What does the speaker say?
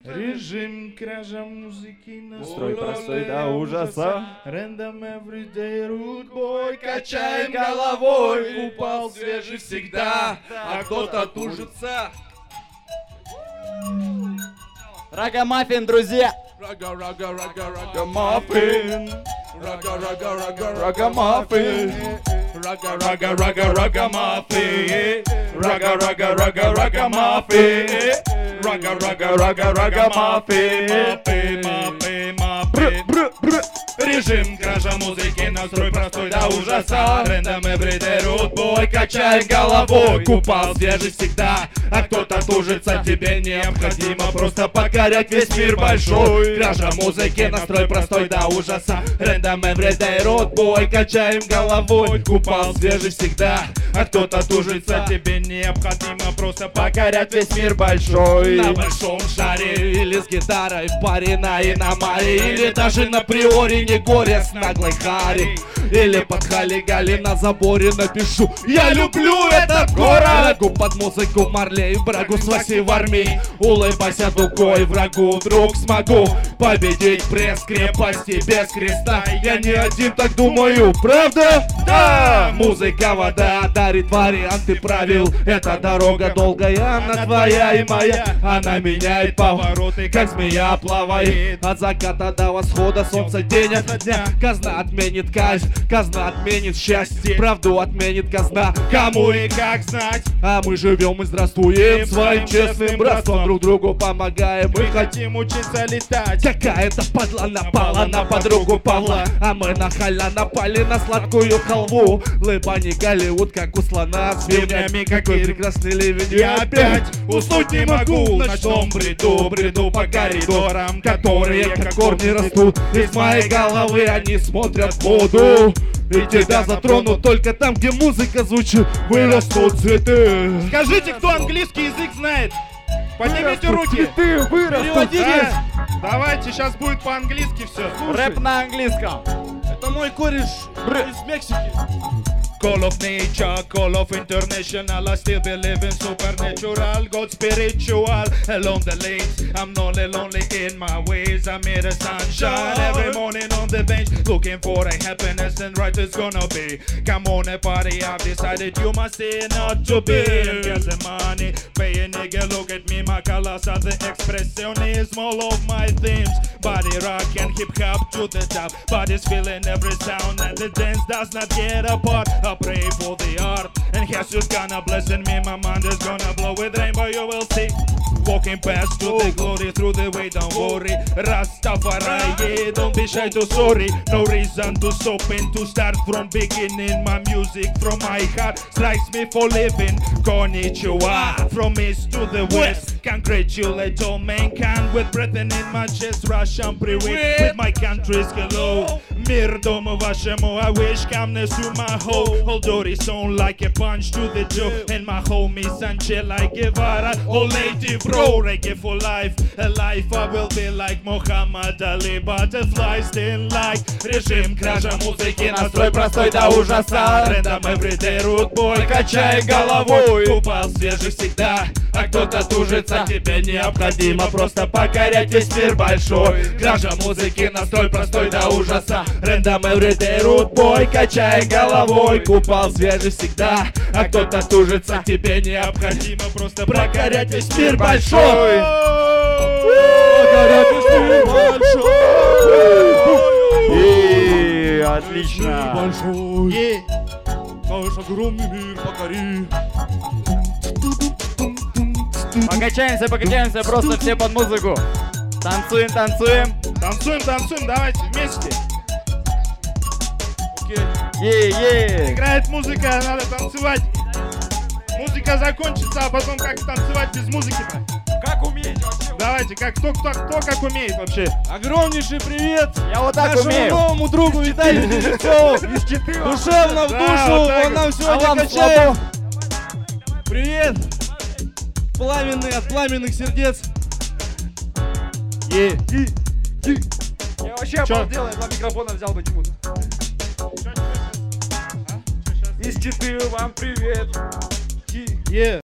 Режим кража музыки, настрой простой до ужаса. Random everyday root boy, качаем головой. Упал свежий всегда, а кто-то тужится. Рагамаффин, друзья! Рагамаффин. Рагамаффин. Рагамаффин. Режим кража музыки, настрой простой до ужаса. Random everyday root boy, качаем головой. Купал свежий всегда, а кто-то тужится. Тебе необходимо просто покорять весь мир большой. Кража музыки, настрой простой до ужаса. Random everyday root boy, качаем головой. Купал свежий всегда, а кто-то тужится. Тебе необходимо просто покорять весь мир большой. На большом шаре или с гитарой в паре на иномаре, или даже на приоре не горе с наглой хари. Или под хали-гали на заборе напишу: я люблю этот город. Врагу под музыку Марлей, врагу сваси в армии. Улыбайся дукой, врагу вдруг смогу победить пресс крепости без креста. Я не один так думаю, правда? Да! Музыка, вода дарит варианты правил. Эта дорога долгая, она твоя и моя. Она меняет повороты, как змея плавает. От заката до восхода солнца день ото дня. Казна отменит казнь, казна отменит счастье. Правду отменит казна, кому и как знать. А мы живем и здравствуем своим честным братством. Друг другу помогаем, мы хотим учиться летать. Какая-то падла напала на подругу Павла, а мы нахально напали на сладкую халву. Лыбани Голливуд, как у слона с вивнями. Какой прекрасный ливень, я опять уснуть не могу. В ночном бреду, бреду по коридорам, которые как корни растут из моей головы. Они смотрят в воду, и тебя затронут только там, где музыка звучит. Вырастут цветы. Скажите, кто английский язык знает? Поднимите руки. Переводите. Давайте, сейчас будет по-английски все. Рэп на английском. Это мой кореш из Мексики. Call of nature, call of international. I still believe in supernatural, God spiritual. Along the lanes, I'm lonely, lonely in my ways. I made a sunshine every morning on the bench, looking for a happiness and right it's gonna be. Come on, a party, I've decided you must say not to be. Get the money, pay a nigga, look at me, my colors are the expressionism, all of my themes. Body rock and hip hop to the top, body's feeling every sound and the dance does not get apart. I pray for the art, and Jesus gonna blessing me. My mind is gonna blow with rainbow, you will see. Walking past to the glory, through the way, don't worry. Rastafari, yeah, don't be shy to sorry. No reason to stop and to start from beginning. My music from my heart strikes me for living. Konnichiwa, from east to the west. Congratulate all mankind with breathing in my chest. Russian привет with my country's hello. Мир дому вашему, I wish calmness to my home. All dirty sound like a punch to the jaw. And my homie Sanchez like Guevara. All native bro, reggae for life. A life I will be like Muhammad Ali. Butterfly still like. Режим кража музыки, настрой простой до ужаса. Random everyday root boy, качай головой. Купал свежий всегда, а кто-то тужится. Тебе необходимо просто покорять весь мир большой. Кража музыки, настрой простой до ужаса. Random everyday root boy, качай головой. Купал свежий всегда, а кто-то тужится. Тебе необходимо просто покорять весь мир большой. Покорять весь мир большой. Отлично. Большой. Наш огромный мир покори. Покачаемся, просто все под музыку. Танцуем. Танцуем, давайте вместе. Играет музыка, надо танцевать. Музыка закончится, а потом как танцевать без музыки? Как умеете вообще? Давайте, кто как умеет вообще. Огромнейший привет Я вот так нашему умею. новому другу Виталию Дежецову. Душевно в душу, вот так он нам вот. сегодня качает. Привет, пламенный от пламенных сердец. Я вообще Чё? обалдел, я два микрофона взял почему-то. Из Читы вам привет.